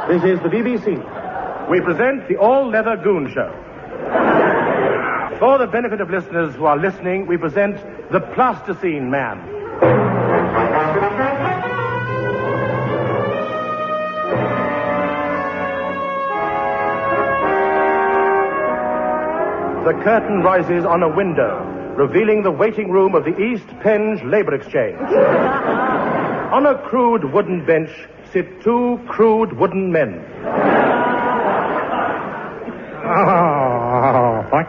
This is the BBC. We present the All-Leather Goon Show. For the benefit of listeners who are listening, we present the Plasticine Man. The curtain rises on a window, revealing the waiting room of the East Penge Labor Exchange. On a crude wooden bench sit two crude wooden men. What?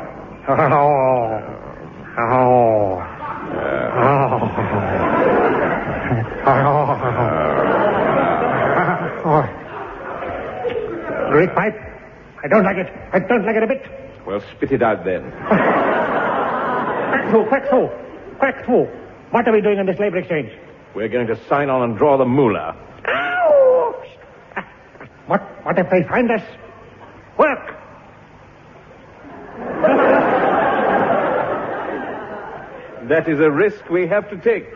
Great pipe. I don't like it. I don't like it a bit. Well, spit it out then. Quack through. What are we doing in this labor exchange? We're going to sign on and draw the moolah. Ow! What if they find us? Work! That is a risk we have to take.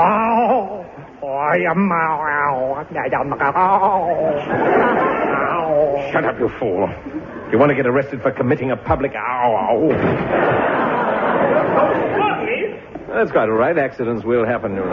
Shut up, you fool. You want to get arrested for committing a public... That's quite all right. Accidents will happen. Is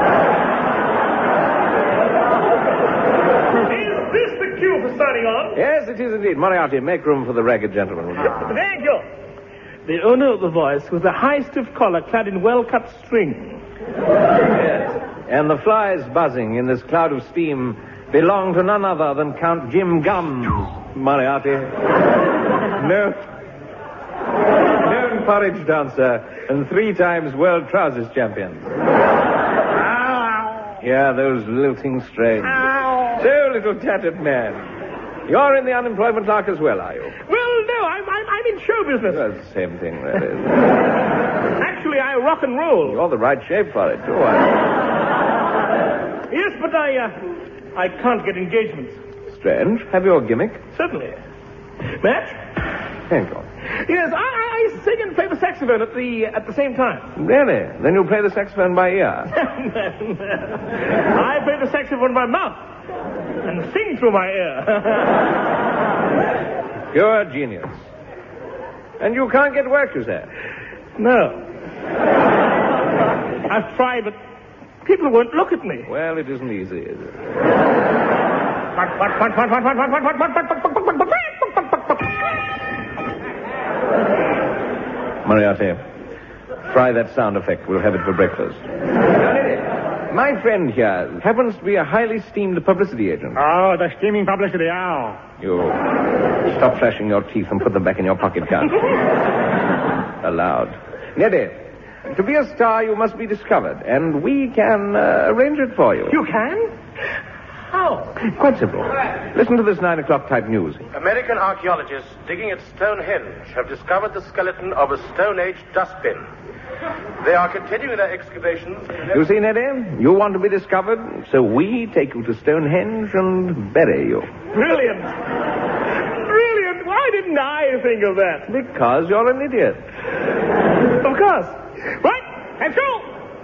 this the cue for starting on? Yes, it is indeed. Moriarty, make room for the ragged gentleman. Thank you. The owner of the voice with the high stiff collar clad in well-cut string. Yes. And the flies buzzing in this cloud of steam belong to none other than Count Jim Gums, Moriarty. Known porridge dancer and 3 times world trousers champion. Yeah, those lilting strains. So, little tattered man. You're in the unemployment clerk as well, are you? Well, no, I'm in show business. Well, it's the same thing, that is. Actually, I rock and roll. You're the right shape for it, too. Yes, but I can't get engagements. Strange. Have you a gimmick? Certainly. Match? Thank you. Yes, I sing and play the saxophone at the same time. Really? Then you play the saxophone by ear? I play the saxophone by mouth and sing through my ear. Pure genius. And you can't get work, you say? No. I've tried, but people won't look at me. Well, it isn't easy, is it? Moriarty, try that sound effect. We'll have it for breakfast. My friend here happens to be a highly steamed publicity agent. Oh, the steaming publicity, You stop flashing your teeth and put them back in your pocket, Count. Aloud. Neddy, to be a star, you must be discovered, and we can arrange it for you. You can? How? Quite simple. Listen to this 9 o'clock type news. American archaeologists digging at Stonehenge have discovered the skeleton of a Stone Age dustbin. They are continuing their excavations. You see, Neddy, you want to be discovered, so we take you to Stonehenge and bury you. Brilliant. Brilliant. Why didn't I think of that? Because you're an idiot. Of course. Right, let's go.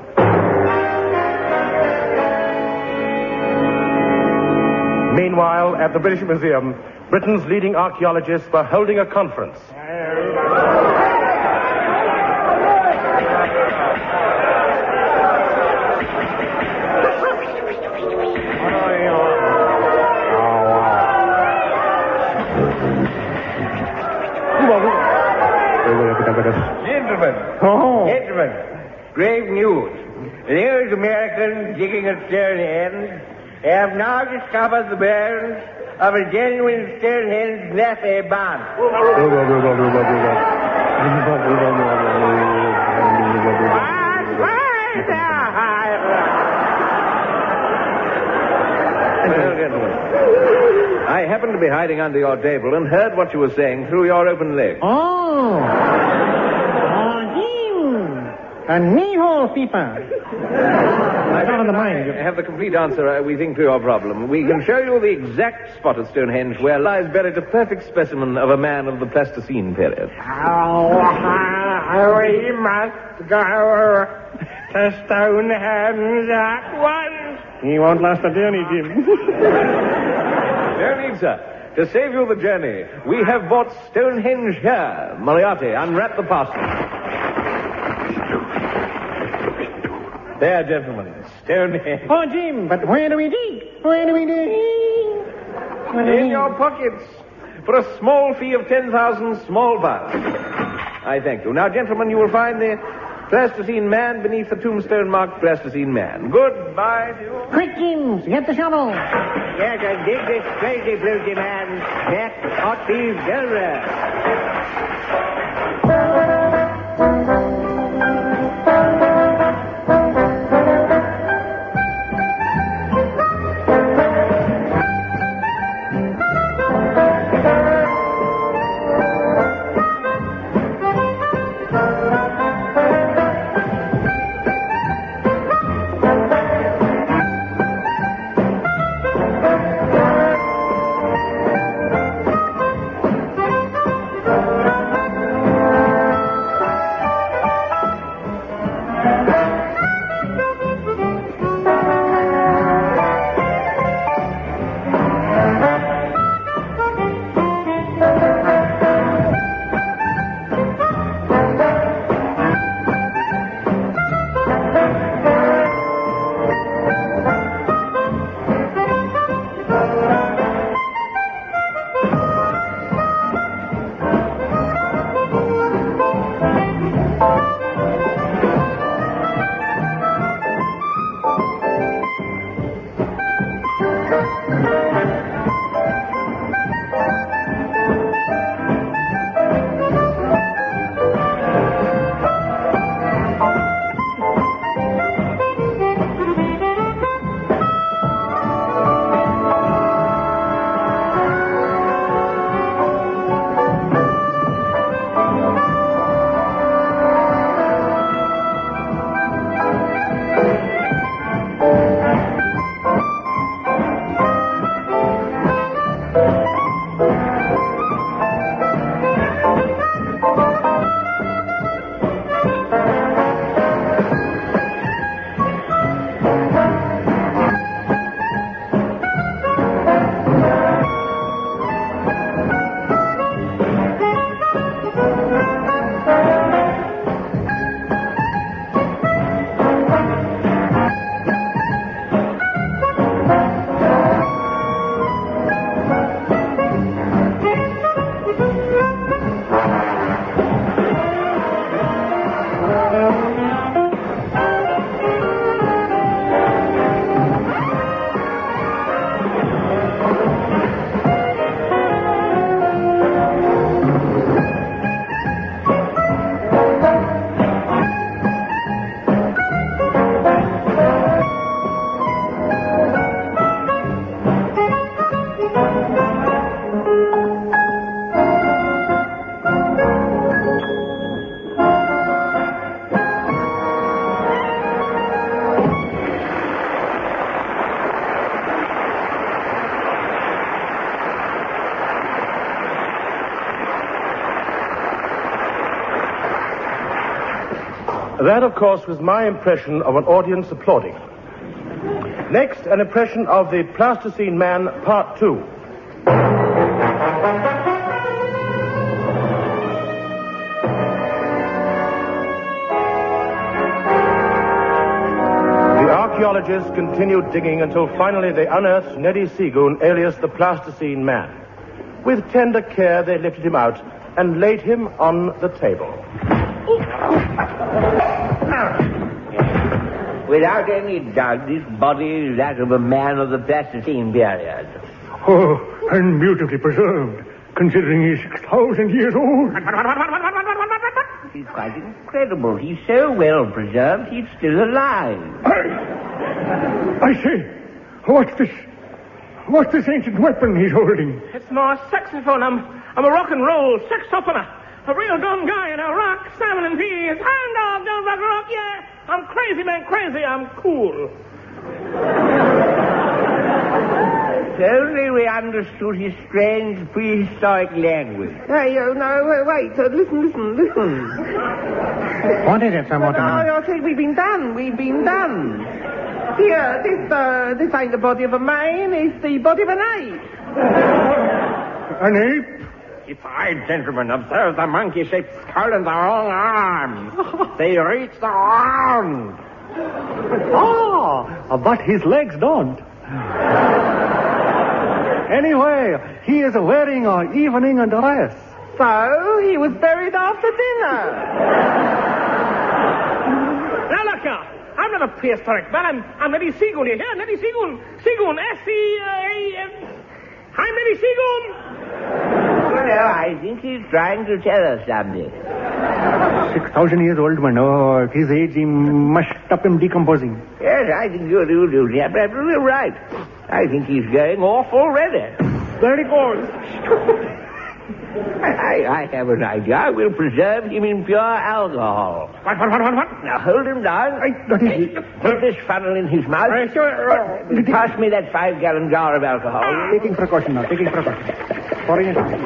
Meanwhile, at the British Museum, Britain's leading archaeologists were holding a conference. Gentlemen, grave news. Those Americans digging at Stonehenge have now discovered the bones of a genuine Stonehenge Nazi band. Well, gentlemen, I happened to be hiding under your table and heard what you were saying through your open leg. A knee-hole peeper. I have the complete answer, we think, to your problem. We can show you the exact spot at Stonehenge where lies buried a perfect specimen of a man of the Plasticine period. We must go to Stonehenge at once. He won't last a journey, Jim. No need, sir. To save you the journey, we have bought Stonehenge here. Moriarty, unwrap the parcel. There, gentlemen, Stonehenge. Oh, Jim, but where do we dig? Where do we dig? In your pockets. For a small fee of 10,000 small bucks. I thank you. Now, gentlemen, you will find the Plasticine Man beneath the tombstone marked Plasticine Man. Goodbye to you. Quick, James, get the shovel. Yes, and dig this crazy bluesy man. That ought to be That, of course, was my impression of an audience applauding. Next, an impression of the Plasticine Man, Part 2. The archaeologists continued digging until finally they unearthed Neddy Seagoon, alias the Plasticine Man. With tender care, they lifted him out and laid him on the table. Without any doubt, this body is that of a man of the Plasticine period. Oh, and beautifully preserved, considering he's 6,000 years old. It's quite incredible. He's so well preserved, he's still alive. I say, what's this? What's this ancient weapon he's holding? It's my saxophone. I'm a rock and roll saxophonist. A real dumb guy in a rock, salmon and peas. Hound dog, don't rock, rock, yeah. I'm crazy, man, crazy. I'm cool. If only we understood his strange prehistoric language. Hey, no, wait. Listen. What is it, Sir Mortimer? I said we've been done. Here, this ain't the body of a man. It's the body of an ape. An ape? It's I, gentlemen. Observe the monkey-shaped skull and the long arms. They reach the ground. But his legs don't. Anyway, he is wearing an evening dress. So, he was buried after dinner. Now, look here. I'm not a prehistoric man. I'm Neddy Seagoon. You hear? Neddy Seagoon. Seagoon. S-E-A-N. I'm Neddy Seagoon. Well, I think he's trying to tell us something. 6,000 years old man. Oh, at his age, he must stop him decomposing. Yes, I think you're absolutely right. I think he's going off already. Very good. I have an idea. I will preserve him in pure alcohol. What? Now, hold him down. Put this funnel in his mouth. Pass me that 5-gallon jar of alcohol. Taking precaution now, taking precaution. Pouring it out.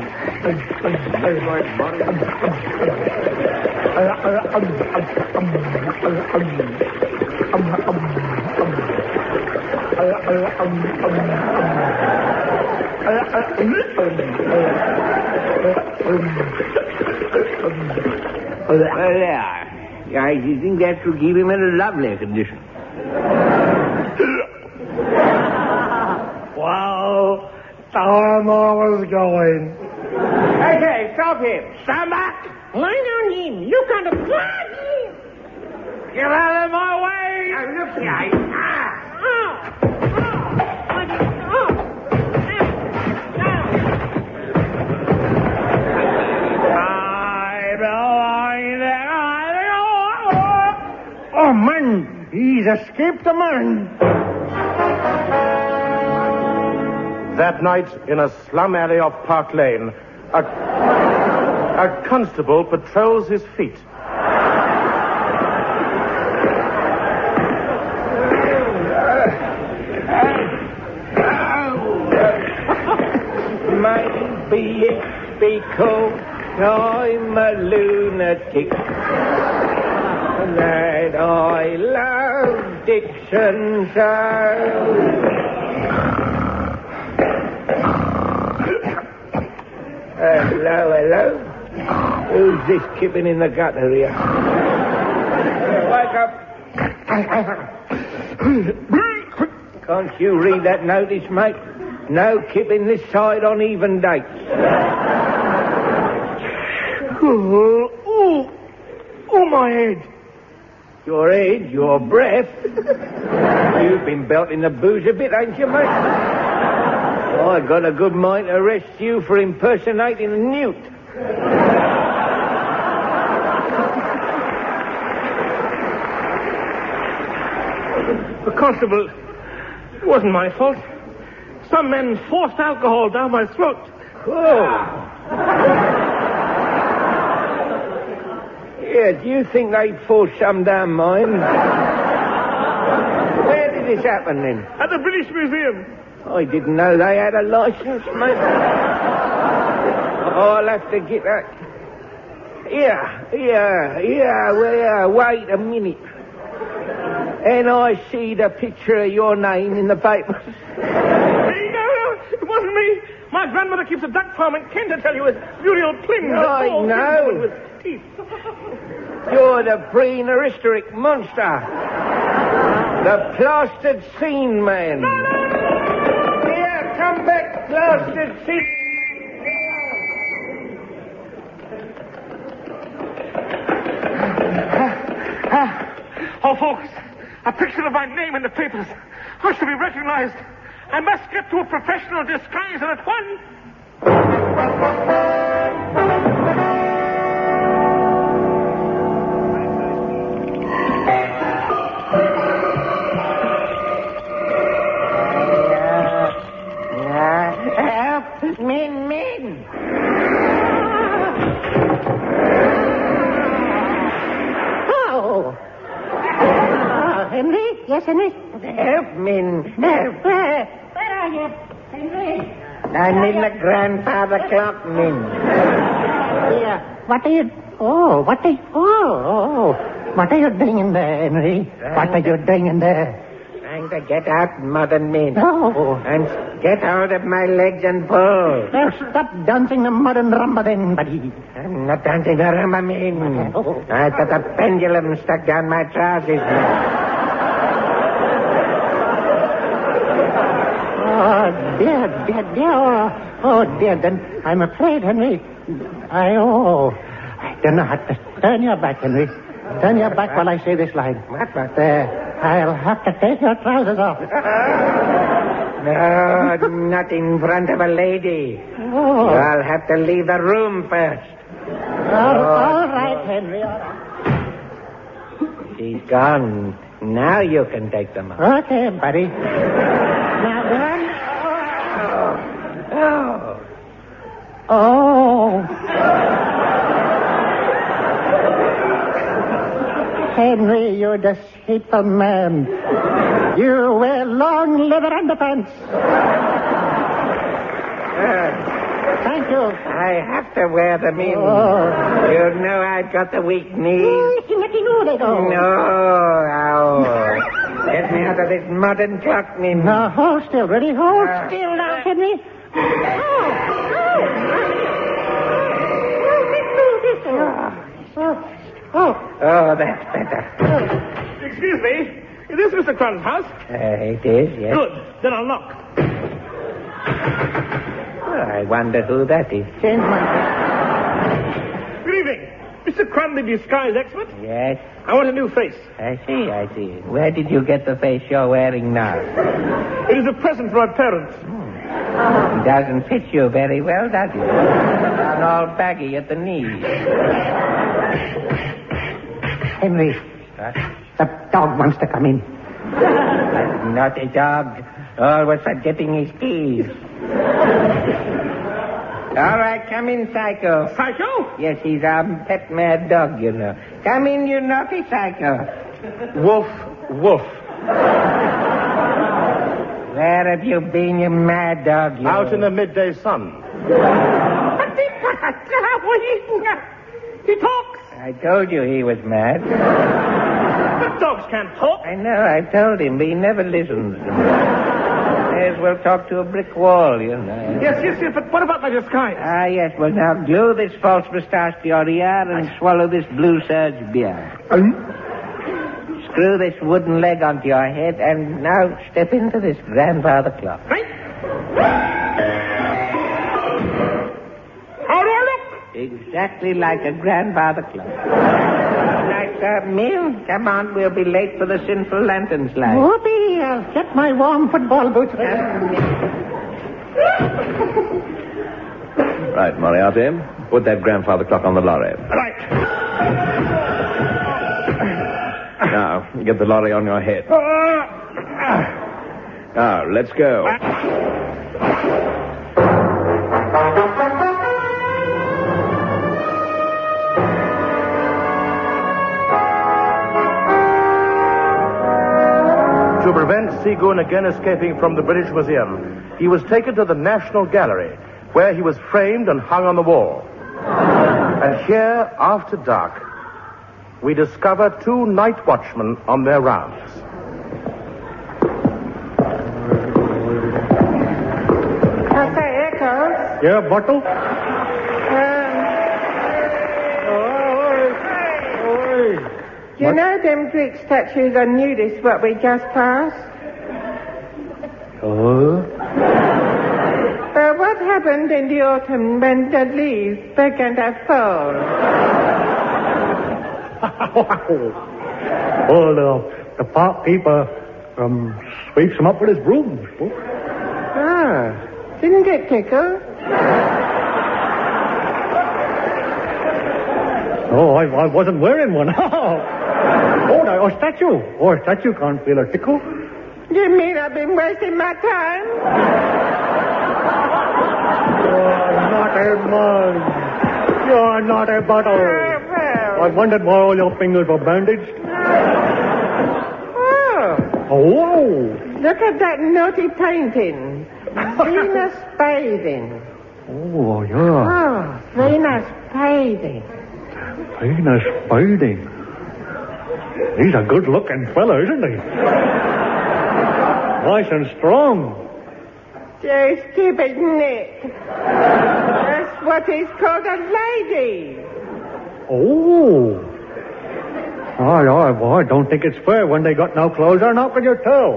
Well, there. I think that should keep him in a lovely condition. Wow, time I was going. Okay, stop him. Stand back. Lie down, him. You kind of blood. Get out of my way. Now, look here. Oh, man, he's escaped the man. That night, in a slum alley off Park Lane, a constable patrols his feet. Maybe it's because I'm a lunatic that I love Dixon so. Hello. Who's this kipping in the gutter here? Wake up. Can't you read that notice, mate? No kipping this side on even dates. Oh, my head. Your head, your breath. You've been belting the booze a bit, ain't you, mate? I got a good mind to arrest you for impersonating a newt. Constable, it wasn't my fault. Some men forced alcohol down my throat. Yeah, do you think they forced some down mine? Where did this happen, then? At the British Museum. I didn't know they had a license, mate. I'll have to get that. Well, wait a minute. And I see the picture of your name in the papers. No, it wasn't me. My grandmother keeps a duck farm in Kent, I tell you, with Muriel Plym. I know. With teeth. You're the prehistoric monster. The plastered scene man. No. Here, come back, plastered scene. Oh, folks, a picture of my name in the papers. I should be recognized. I must get to a professional disguise and at once. Men. Henry? Yes, Henry? Help, men. Help. Where are you, Henry? I'm in the grandfather clock, men. Yeah. What are you... What are you doing in there, Henry? What are you doing in there? And get out, modern men. No. And get out of my legs and pull. Now stop dancing the modern rumba then, buddy. I'm not dancing the rumba, man. I've got a pendulum stuck down my trousers. Oh, dear. Oh, dear. Then I'm afraid, Henry. I don't know how to turn your back, Henry. Turn your back while I say this line. What? There. I'll have to take your trousers off. No, not in front of a lady. Oh. I'll have to leave the room first. All right, Henry. All right. She's gone. Now you can take them off. Okay, buddy. Now, one. Oh. Henry, you deceitful man. You wear long leather underpants. Thank you. I have to wear them in. Oh. You know I've got the weak knees. No. No. Get me out of this modern clock, Min. Now, hold still, ready? Hold still now, Henry. Oh, that's better. Excuse me. Is this Mr. Crunn's house? It is, yes. Good. Then I'll knock. I wonder who that is. Change my... Good evening. Mr. Crunn, the disguise expert? Yes, I want a new face. I see. Where did you get the face you're wearing now? It is a present from my parents. It doesn't fit you very well, does it? It's all baggy at the knees. Henry, the dog wants to come in. That naughty dog. Always forgetting his keys. All right, come in, Psycho. Psycho? Yes, he's our pet mad dog, you know. Come in, you naughty Psycho. Woof, woof. Where have you been, you mad dog? You? Out in the midday sun. He talks. I told you he was mad. But dogs can't talk. I know, I told him, but he never listens. May as well talk to a brick wall, you know. Yes, but what about my disguise? Ah, yes, well, now glue this false moustache to your ear and swallow this blue surge beer. Screw this wooden leg onto your head and now step into this grandfather clock. Right? How do I look? Exactly like a grandfather clock. Nice, Mill. Come on, we'll be late for the sinful lantern slide. Whoopee, I'll get my warm football boots ready. Right, Moriarty. Put that grandfather clock on the lorry. Right. Now, get the lorry on your head. Now, let's go. To prevent Seagoon again escaping from the British Museum, he was taken to the National Gallery, where he was framed and hung on the wall. And here, after dark, we discover two night watchmen on their rounds. Okay, Eccles. Yeah, Bottle? You know them Greek statues on nudists what we just passed? What happened in the autumn when the leaves began to fall? Well, the park keeper sweeps them up with his brooms. Didn't it tickle? Oh, I wasn't wearing one. No, a statue. Oh, a statue can't feel a tickle. You mean I've been wasting my time? Not a man. You're not a Bottle. I wondered why all your fingers were bandaged. Oh. Look at that naughty painting. Venus bathing. Oh, yeah. Venus bathing. Venus bathing. He's a good-looking fella, isn't he? Nice and strong. You stupid Nick. That's what is called a lady. Oh. Well, I don't think it's fair. When they got no clothes on, how can you tell?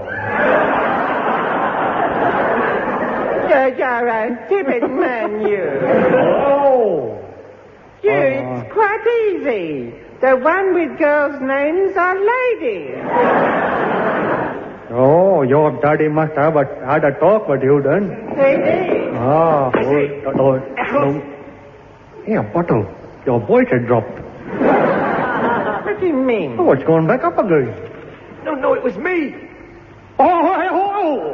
You're a stupid man, you. Oh. It's quite easy. The one with girls' names are ladies. Oh, your daddy must have had a talk with you then. They did. Here, bottle. Your voice had dropped. What do you mean? Oh, it's going back up again. No, it was me. Oh.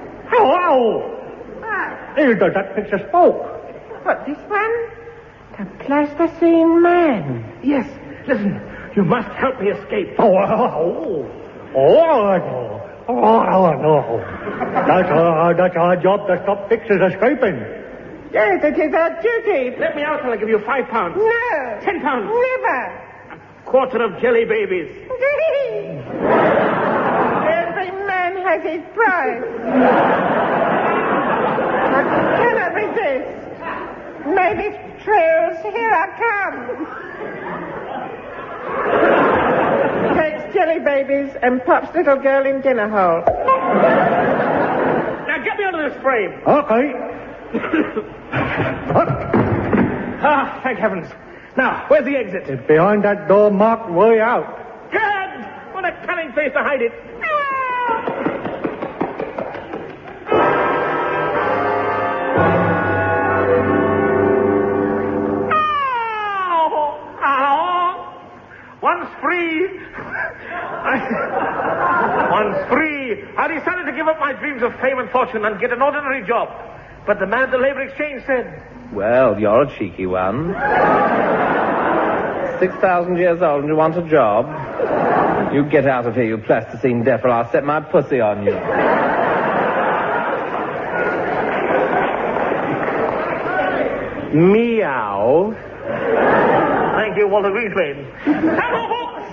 Here, that picture spoke. What, this one? The plasticine man. Yes. Listen, you must help me escape. No. That's our job to stop fixers escaping. Yes, it is our duty. Let me out and I'll give you £5. No. £10. Never. Quarter of jelly babies. Every man has his price. I cannot resist. Maybe trails, here I come. Takes jelly babies and pops little girl in dinner hole. Now get me out of this frame. Okay. Thank heavens. Now, where's the exit? It's behind that door marked way out. Good! What a cunning face to hide it. Once free, I decided to give up my dreams of fame and fortune and get an ordinary job. But the man at the labor exchange said, Well, you're a cheeky one. 6,000 years old and you want a job? You get out of here, you plasticine deaf, or I'll set my pussy on you. Meow. Thank you, Walter Greenspan. Hello, folks!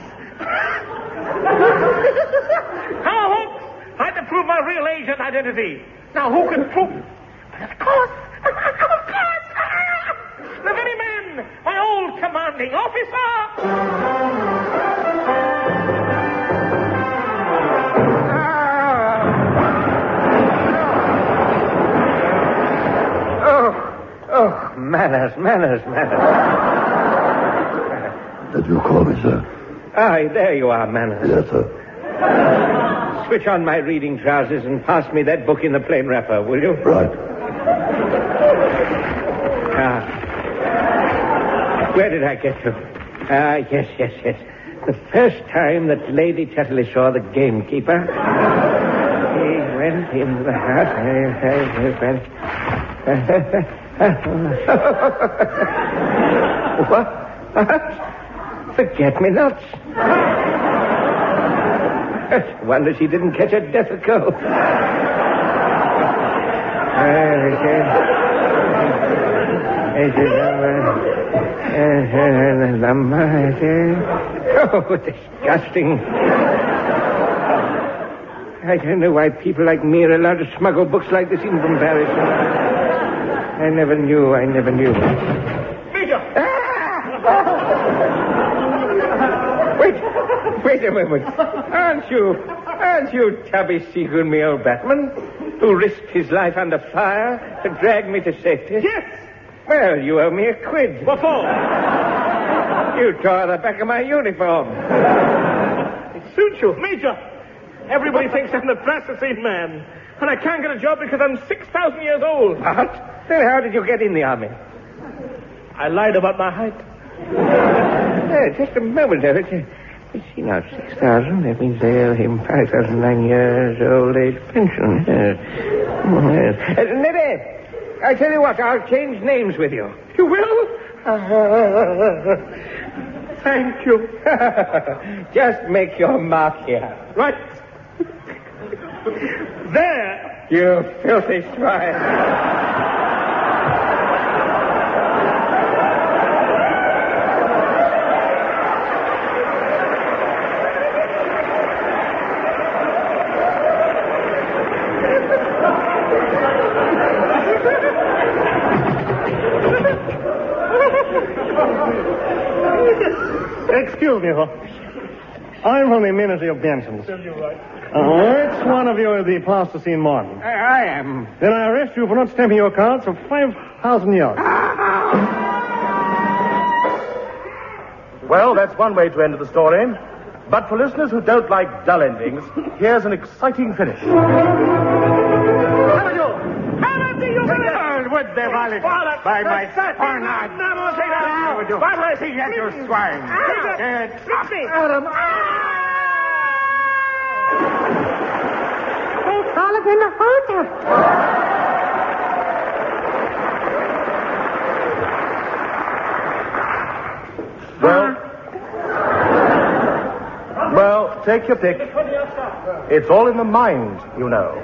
Hello, folks! I had to prove my real age and identity. Now, who can prove... Of course! The very man, my old commanding officer! Oh, manners. Did you call me, sir? Aye, there you are, Manners. Yes, sir. Switch on my reading trousers and pass me that book in the plain wrapper, will you? Right. Where did I get to? Yes. The first time that Lady Tetley saw the gamekeeper, he went into the house. What? Forget-me-nots. Wonder she didn't catch a death of cold. Oh, disgusting. I don't know why people like me are allowed to smuggle books like this in from Paris. I never knew. Major! Wait a moment. Aren't you Tubby Seagoon, me old Batman, who risked his life under fire to drag me to safety? Yes! Well, you owe me a quid. What for? You tore the back of my uniform. It suits you. Major, everybody thinks I'm the plasticine man. And I can't get a job because I'm 6,000 years old. What? Then how did you get in the army? I lied about my height. Just a moment, David. You see now, 6,000, that means they owe him 5,009 years old age pension. Yes. Neddy, I tell you what, I'll change names with you. You will? Thank you. Just make your mark here. Right. There. You filthy swine. excuse me, sir. I'm from the Ministry of Pensions. Which one of you is the plasticine Martin? I am. Then I arrest you for not stamping your cards for 5,000 yards. Well, that's one way to end the story. But for listeners who don't like dull endings, here's an exciting finish. Would they violate by my cornard? Why would I see that, you swine? Adam. They call it in the hotel. Well, take your pick. It's all in the mind, you know.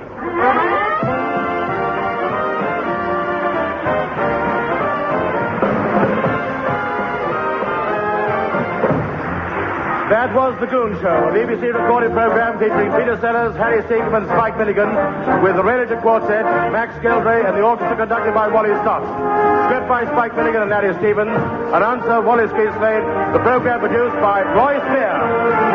That was The Goon Show, a BBC recorded program featuring Peter Sellers, Harry Seagram, and Spike Milligan, with the Raylage Quartet, Max Geldray, and the orchestra conducted by Wally Stott. Script by Spike Milligan and Larry Stevens. Announcer Wallace Keeslade. The program produced by Roy Spear.